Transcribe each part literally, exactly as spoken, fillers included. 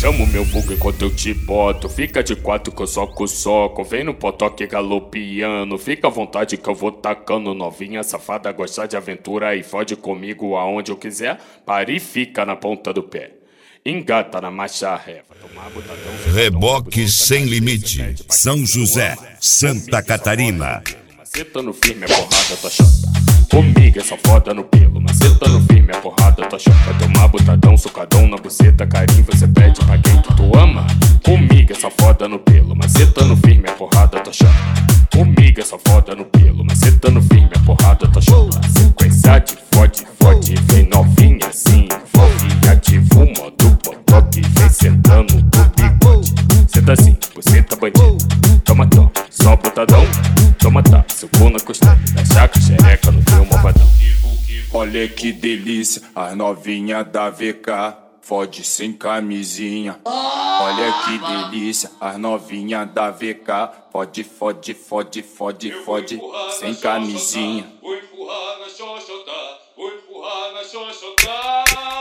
Chamo meu vulgo enquanto eu te boto. Fica de quatro que eu soco soco. Vem no potoque galopiano. Fica à vontade que eu vou tacando. Novinha safada, gostar de aventura e fode comigo aonde eu quiser. Para e fica na ponta do pé. Engata na marcha ré. Reboque Sem Limite, São José, Santa Catarina. Macetando firme a porrada, tua chota. Comigo é só foda no pelo. Macetando firme a porrada, tua chota. Tomar botadão, socadão na buceta. Carinho você pede pra quem que tu ama. Comigo é só foda no pelo. Macetando firme a porrada, tua chota. Comigo é só foda no pelo. Macetando firme a porrada, tua chota. Sequência de fode, fode. Vem novinha assim, envolve. Ativa o modo potoque. Vem sentando do bigode. Senta assim, buceta bandida. Toma, toma, só botadão. Toma, tá, suco na costela. Da chaca, xereca no teu malvadão. Olha que delícia, as novinha da V K. Fode sem camisinha. Olha que delícia, as novinha da V K. Fode, fode, fode, fode, fode, sem camisinha. Vou empurrar na xoxota, vou empurrar na xoxota.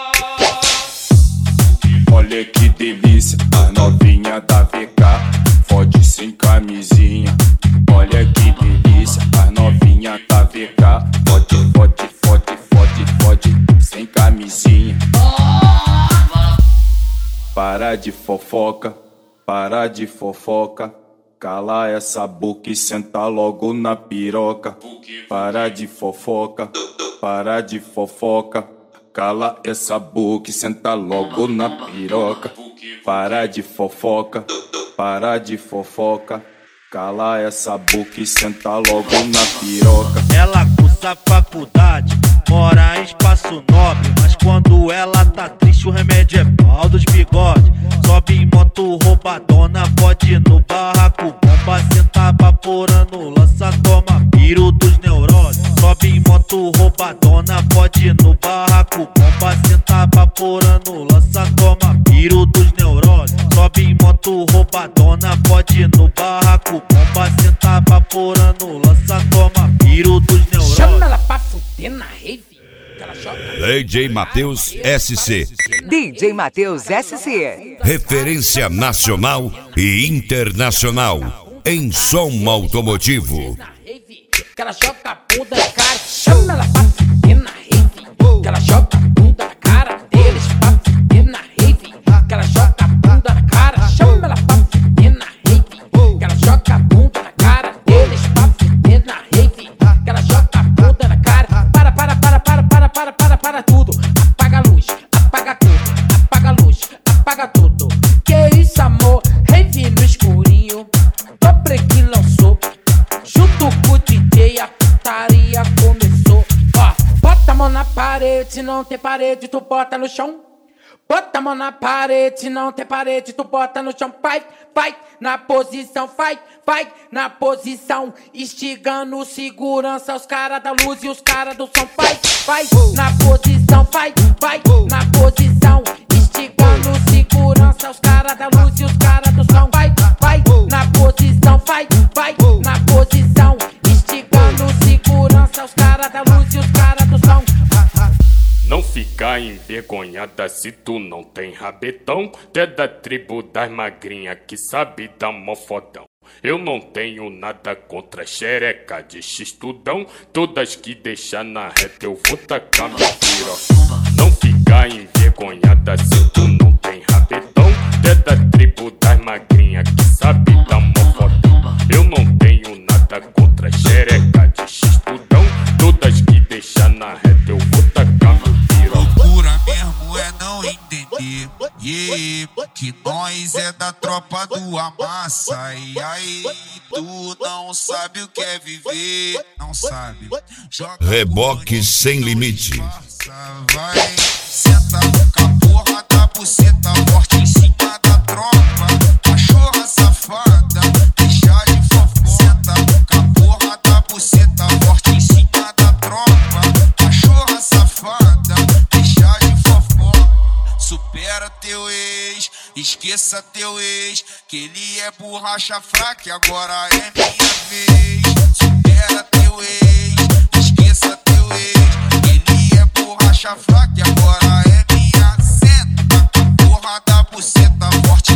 Olha que delícia, as novinha da V K. Fode sem camisinha. Olha que delícia, as novinha da V K. Fode, fode, fode, fode, fode, sem camisinha. Para de fofoca, para de fofoca. Cala essa boca e senta logo na piroca. Para de fofoca, para de fofoca. Cala essa boca e senta logo na piroca. Para de fofoca, para de fofoca. Cala essa boca e senta logo na piroca. Ela cursa faculdade, mora em espaço nobre. Mas quando ela tá triste o remédio é pau dos bigodes. Sobe em moto roubadona, pode ir no barraco. Bomba senta vaporando, lança toma piro dos neuróticos. Sobe em moto roubadona, pode ir no barraco. Bomba senta vaporando, lança toma piro dos neuróticos. Sobe em moto roubadona, pode ir no barraco. Bomba senta vaporando, lança toma piro dos neuróticos. Chama ela pra fuder na rave. D J Matheus S C. D J Matheus S C. Referência nacional e internacional em som automotivo. Que ela joga a bunda na cara. Chama ela pra fuder na rave. Que ela joga a bunda na cara deles pra fuder na rave. Que ela joga a bunda na cara. Chama ela pra fuder na rave. Que ela joga a bunda na cara deles pra fuder na rave. Que ela joga a bunda na cara. Para, para, para, para, para, para, para, para tudo. Apaga a luz, apaga tudo. Apaga a luz, apaga tudo. Que isso, amor? Rave no escurinho. Dobre que lançou. Junto com o D J a putaria começou. Ó, bota a mão na parede, se não tem parede tu bota no chão. Bota a mão na parede, se não tem parede tu bota no chão. Vai, vai, na posição, vai, vai, na posição. Instigando segurança, os caras da luz e os caras do som. Vai, vai, na posição, vai, vai, na posição. Instigando segurança, os caras da luz e os caras do som. Vai, vai, na posição, vai, vai, na posição. Instigando segurança, os caras da luz e os caras do som. Não fica envergonhada se tu não tem rabetão. Tu é da tribo das magrinhas que sabe dar mó fodão. Eu não tenho nada contra xereca de x-tudão. Todas que deixar na reta eu vou tacar meu piroca. Não fica envergonhada se tu não tem rabetão. Tu é da tribo das magrinhas que sabe dar mó fodão. Eu não tenho nada contra xereca de x-tudão. Todas que deixar na reta eu vou tacar meu piroca. Loucura mesmo é não entender, yeah, que nós é da tropa do Amassa. E aí, tu não sabe o que é viver, não sabe. Joga Reboque Sem Limite. vai, senta com a porra da buceta forte em cima da tropa. Cachorra safada, deixa de fofoca. Senta com a porra da buceta forte em cima da tropa. Cachorra safada, deixa de fofoca. Supera teu ex, esqueça teu ex, que ele é borracha fraca e agora é minha vez. Supera teu ex, esqueça teu ex, que ele é borracha fraca e agora é minha. Senta com a porra porra da buceta forte